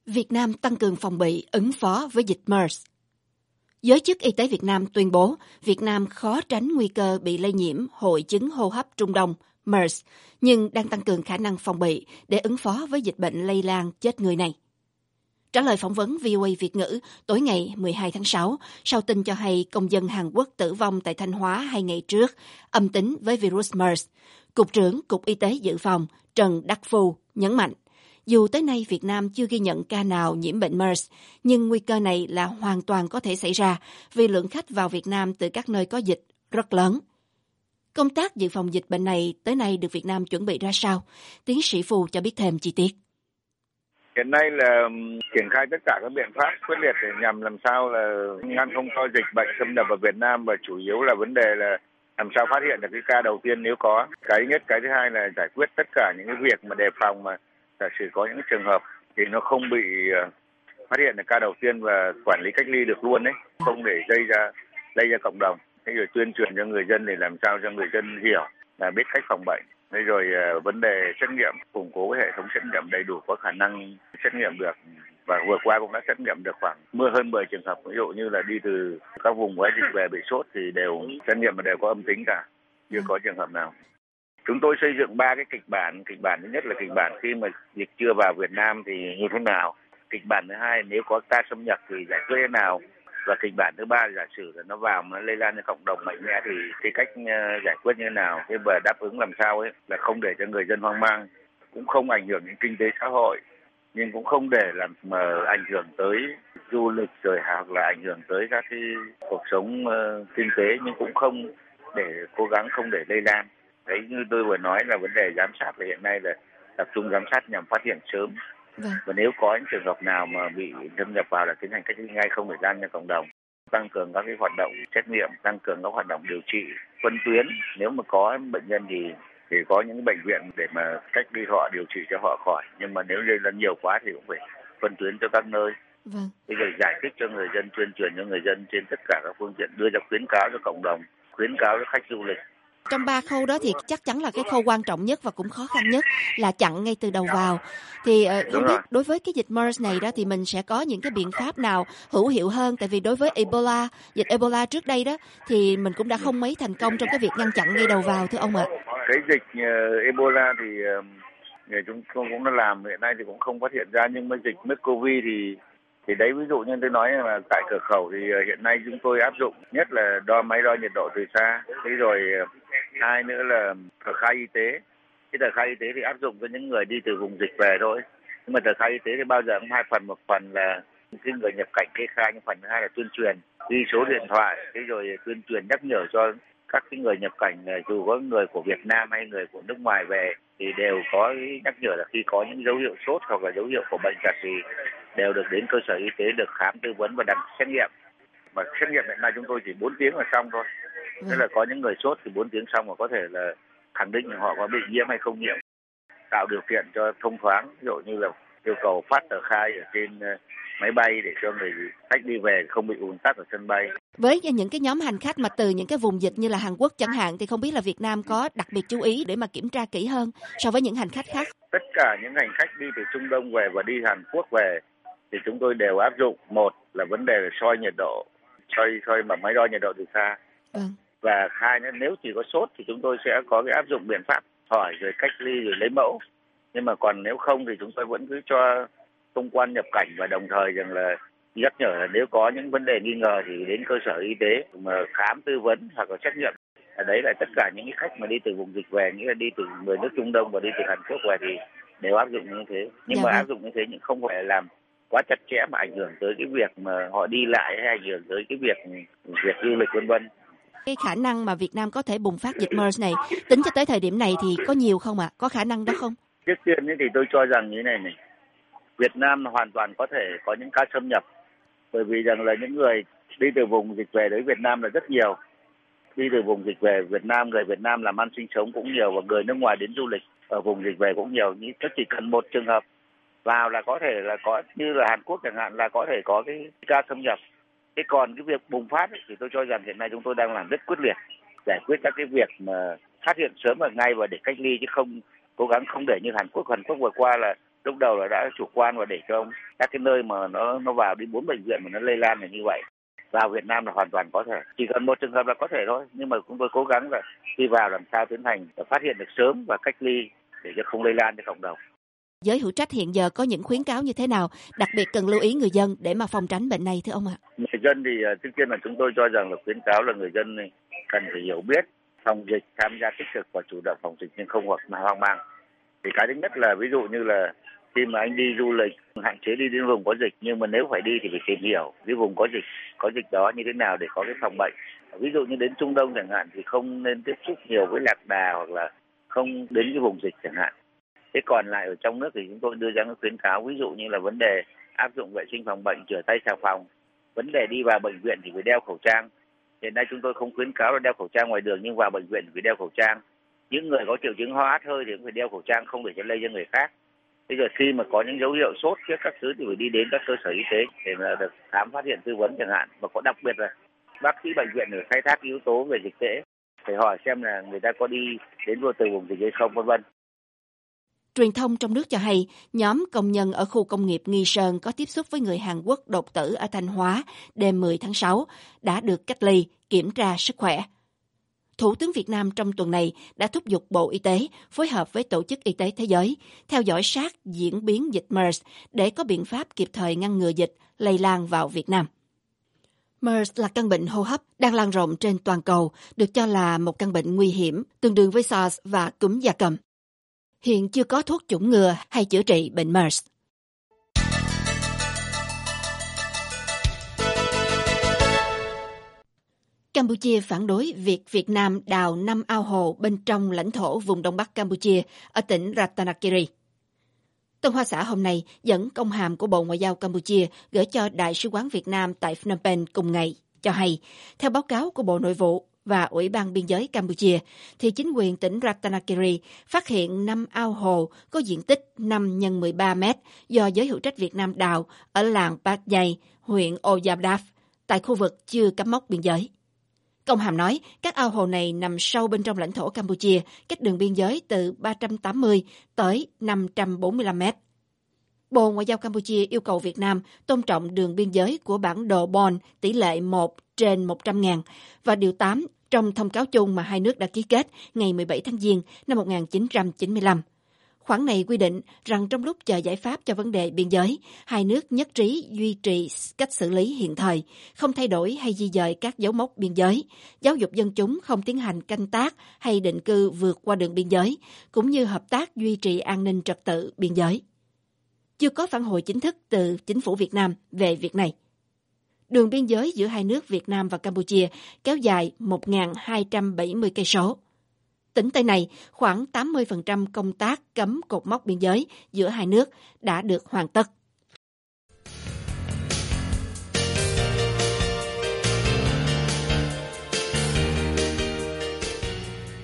Việt Nam tăng cường phòng bị ứng phó với dịch MERS. Giới chức y tế Việt Nam tuyên bố Việt Nam khó tránh nguy cơ bị lây nhiễm hội chứng hô hấp Trung Đông MERS, nhưng đang tăng cường khả năng phòng bị để ứng phó với dịch bệnh lây lan chết người này. Trả lời phỏng vấn VOA Việt ngữ tối ngày 12 tháng 6, sau tin cho hay công dân Hàn Quốc tử vong tại Thanh Hóa 2 ngày trước âm tính với virus MERS, Cục trưởng Cục Y tế Dự phòng Trần Đắc Phu nhấn mạnh, dù tới nay Việt Nam chưa ghi nhận ca nào nhiễm bệnh MERS, nhưng nguy cơ này là hoàn toàn có thể xảy ra vì lượng khách vào Việt Nam từ các nơi có dịch rất lớn. Công tác dự phòng dịch bệnh này tới nay được Việt Nam chuẩn bị ra sao? Tiến sĩ Phu cho biết thêm chi tiết. Hiện nay là triển khai tất cả các biện pháp quyết liệt để nhằm làm sao là ngăn không cho dịch bệnh xâm nhập vào Việt Nam, và chủ yếu là vấn đề là làm sao phát hiện được cái ca đầu tiên nếu có. Cái nhất, cái thứ hai là giải quyết tất cả những cái việc mà đề phòng mà giả sử có những trường hợp thì nó không bị phát hiện được ca đầu tiên và quản lý cách ly được luôn đấy, không để lây ra cộng đồng. Thế rồi tuyên truyền cho người dân để làm sao cho người dân hiểu là biết cách phòng bệnh. Thế rồi vấn đề xét nghiệm, củng cố hệ thống xét nghiệm đầy đủ có khả năng xét nghiệm được, và vừa qua cũng đã xét nghiệm được khoảng hơn 10 trường hợp, ví dụ như là đi từ các vùng có dịch về bị sốt thì đều xét nghiệm mà đều có âm tính cả, chưa có trường hợp nào. Chúng tôi xây dựng 3 cái kịch bản. Kịch bản thứ nhất là kịch bản khi mà dịch chưa vào Việt Nam thì như thế nào. Kịch bản thứ hai nếu có ca xâm nhập thì giải quyết thế nào. Và kịch bản thứ ba là giả sử là nó vào mà nó lây lan cho cộng đồng mạnh mẽ thì cái cách giải quyết như thế nào. Thế và đáp ứng làm sao ấy là không để cho người dân hoang mang, cũng không ảnh hưởng đến kinh tế xã hội, nhưng cũng không để làm mà ảnh hưởng tới du lịch rồi hoặc là ảnh hưởng tới các cái cuộc sống kinh tế, nhưng cũng không để cố gắng không để lây lan. Đấy, như tôi vừa nói là vấn đề giám sát là hiện nay là tập trung giám sát nhằm phát hiện sớm. Và nếu có những trường hợp nào mà bị xâm nhập vào là tiến hành cách ly ngay, không để lan ra cộng đồng. Tăng cường các cái hoạt động xét nghiệm, tăng cường các hoạt động điều trị, phân tuyến. Nếu mà có bệnh nhân thì có những bệnh viện để mà cách ly họ, điều trị cho họ khỏi. Nhưng mà nếu lây lan nhiều quá thì cũng phải phân tuyến cho các nơi. Bây giờ giải thích cho người dân, tuyên truyền cho người dân trên tất cả các phương tiện, đưa ra khuyến cáo cho cộng đồng, khuyến cáo cho khách du lịch. Trong 3 khâu đó thì chắc chắn là cái khâu quan trọng nhất và cũng khó khăn nhất là chặn ngay từ đầu vào. Thì không biết đối với cái dịch MERS này đó thì mình sẽ có những cái biện pháp nào hữu hiệu hơn? Tại vì đối với Ebola, dịch Ebola trước đây đó thì mình cũng đã không mấy thành công trong cái việc ngăn chặn ngay đầu vào, thưa ông ạ. Cái dịch Ebola thì chúng tôi cũng đã làm, hiện nay thì cũng không phát hiện ra, nhưng mà dịch MERS-CoV thì đấy, ví dụ như tôi nói là tại cửa khẩu thì hiện nay chúng tôi áp dụng nhất là máy đo nhiệt độ từ xa. Thế rồi hai nữa là tờ khai y tế. Cái tờ khai y tế thì áp dụng cho những người đi từ vùng dịch về thôi. Nhưng mà tờ khai y tế thì bao giờ cũng hai phần, một phần là cái người nhập cảnh kê khai, nhưng phần thứ hai là tuyên truyền, ghi số điện thoại, thế rồi tuyên truyền nhắc nhở cho các cái người nhập cảnh, dù có người của Việt Nam hay người của nước ngoài về thì đều có nhắc nhở là khi có những dấu hiệu sốt hoặc là dấu hiệu của bệnh tật thì đều được đến cơ sở y tế được khám, tư vấn và đặt xét nghiệm. Mà xét nghiệm hiện nay chúng tôi chỉ 4 tiếng là xong thôi. Tức là có những người sốt thì 4 tiếng xong và có thể là khẳng định là họ có bị nhiễm hay không nhiễm. Tạo điều kiện cho thông thoáng, ví dụ như là yêu cầu phát tờ khai ở trên máy bay để cho người khách đi về không bị ùn tắc ở sân bay. Với những cái nhóm hành khách mà từ những cái vùng dịch như là Hàn Quốc chẳng hạn thì không biết là Việt Nam có đặc biệt chú ý để mà kiểm tra kỹ hơn so với những hành khách khác. Tất cả những hành khách đi từ Trung Đông về và đi Hàn Quốc về thì chúng tôi đều áp dụng, một là vấn đề là soi nhiệt độ, soi bằng máy đo nhiệt độ từ xa. Và hai nữa, nếu chỉ có sốt thì chúng tôi sẽ có cái áp dụng biện pháp hỏi rồi cách ly rồi lấy mẫu. Nhưng mà còn nếu không thì chúng tôi vẫn cứ cho thông quan nhập cảnh, và đồng thời rằng là nhắc nhở là nếu có những vấn đề nghi ngờ thì đến cơ sở y tế mà khám, tư vấn hoặc là xét nghiệm. Đấy là tất cả những cái khách mà đi từ vùng dịch về, nghĩa là đi từ người nước Trung Đông và đi từ Hàn Quốc về thì đều áp dụng như thế. Nhưng mà áp dụng như thế nhưng không phải làm quá chặt chẽ mà ảnh hưởng tới cái việc mà họ đi lại hay ảnh hưởng tới cái việc du lịch vân vân. Cái khả năng mà Việt Nam có thể bùng phát dịch MERS này tính cho tới thời điểm này thì có nhiều không ạ? Có khả năng đó không? Trước tiên thì tôi cho rằng như này, Việt Nam hoàn toàn có thể có những ca xâm nhập, bởi vì rằng là những người đi từ vùng dịch về đến Việt Nam là rất nhiều. Đi từ vùng dịch về Việt Nam, người Việt Nam làm ăn sinh sống cũng nhiều, và người nước ngoài đến du lịch ở vùng dịch về cũng nhiều. Nhưng chỉ cần một trường hợp vào là có thể là có, như là Hàn Quốc chẳng hạn, là có thể có cái ca xâm nhập. Thế còn cái việc bùng phát thì tôi cho rằng hiện nay chúng tôi đang làm rất quyết liệt, giải quyết các cái việc mà phát hiện sớm ở ngay và để cách ly, chứ không cố gắng không để như Hàn Quốc vừa qua là lúc đầu là đã chủ quan và để cho các cái nơi mà nó vào đi 4 bệnh viện mà nó lây lan là như vậy. Vào Việt Nam là hoàn toàn có thể, chỉ cần một trường hợp là có thể thôi, nhưng mà chúng tôi cố gắng là khi vào làm sao tiến hành phát hiện được sớm và cách ly để cho không lây lan cho cộng đồng. Giới hữu trách hiện giờ có những khuyến cáo như thế nào, đặc biệt cần lưu ý người dân để mà phòng tránh bệnh này thưa ông ạ? Người dân thì trước tiên là chúng tôi cho rằng là khuyến cáo là người dân cần phải hiểu biết phòng dịch, tham gia tích cực và chủ động phòng dịch nhưng không hoang mang. Thì cái thứ nhất là ví dụ như là khi mà anh đi du lịch hạn chế đi đến vùng có dịch, nhưng mà nếu phải đi thì phải tìm hiểu cái vùng có dịch đó như thế nào để có cái phòng bệnh. Ví dụ như đến Trung Đông chẳng hạn thì không nên tiếp xúc nhiều với lạc đà hoặc là không đến cái vùng dịch chẳng hạn. Thế còn lại ở trong nước thì chúng tôi đưa ra các khuyến cáo, ví dụ như là vấn đề áp dụng vệ sinh phòng bệnh, rửa tay xà phòng, vấn đề đi vào bệnh viện thì phải đeo khẩu trang. Hiện nay chúng tôi không khuyến cáo là đeo khẩu trang ngoài đường, nhưng vào bệnh viện thì phải đeo khẩu trang. Những người có triệu chứng ho hắt hơi thì cũng phải đeo khẩu trang, không để cho lây cho người khác. Bây giờ khi mà có những dấu hiệu sốt thiết các thứ thì phải đi đến các cơ sở y tế để mà được khám, phát hiện, tư vấn chẳng hạn. Và có đặc biệt là bác sĩ bệnh viện để khai thác yếu tố về dịch tễ, phải hỏi xem là người ta có đi đến từ vùng dịch hay không, v.v. Truyền thông trong nước cho hay, nhóm công nhân ở khu công nghiệp Nghi Sơn có tiếp xúc với người Hàn Quốc đột tử ở Thanh Hóa đêm 10 tháng 6 đã được cách ly, kiểm tra sức khỏe. Thủ tướng Việt Nam trong tuần này đã thúc giục Bộ Y tế phối hợp với Tổ chức Y tế Thế giới theo dõi sát diễn biến dịch MERS để có biện pháp kịp thời ngăn ngừa dịch lây lan vào Việt Nam. MERS là căn bệnh hô hấp đang lan rộng trên toàn cầu, được cho là một căn bệnh nguy hiểm, tương đương với SARS và cúm gia cầm. Hiện chưa có thuốc chủng ngừa hay chữa trị bệnh MERS. Campuchia phản đối việc Việt Nam đào 5 ao hồ bên trong lãnh thổ vùng Đông Bắc Campuchia ở tỉnh Ratanakiri. Tân Hoa Xã hôm nay dẫn công hàm của Bộ Ngoại giao Campuchia gửi cho Đại sứ quán Việt Nam tại Phnom Penh cùng ngày, cho hay, theo báo cáo của Bộ Nội vụ và Ủy ban Biên giới Campuchia, thì chính quyền tỉnh Ratanakiri phát hiện 5 ao hồ có diện tích 5 x 13 mét do giới hữu trách Việt Nam đào ở làng Pat Yai, huyện Oyabdav, tại khu vực chưa cắm mốc biên giới. Công hàm nói, các ao hồ này nằm sâu bên trong lãnh thổ Campuchia, cách đường biên giới từ 380 tới 545 mét. Bộ Ngoại giao Campuchia yêu cầu Việt Nam tôn trọng đường biên giới của bản đồ Bon tỷ lệ 1/100.000 và điều 8 trong thông cáo chung mà hai nước đã ký kết ngày 17 tháng Giêng năm 1995. Khoản này quy định rằng trong lúc chờ giải pháp cho vấn đề biên giới, hai nước nhất trí duy trì cách xử lý hiện thời, không thay đổi hay di dời các dấu mốc biên giới, giáo dục dân chúng không tiến hành canh tác hay định cư vượt qua đường biên giới, cũng như hợp tác duy trì an ninh trật tự biên giới. Chưa có phản hồi chính thức từ chính phủ Việt Nam về việc này. Đường biên giới giữa hai nước Việt Nam và Campuchia kéo dài 1.270 cây số. Tính tới nay, khoảng 80% công tác cắm cột mốc biên giới giữa hai nước đã được hoàn tất.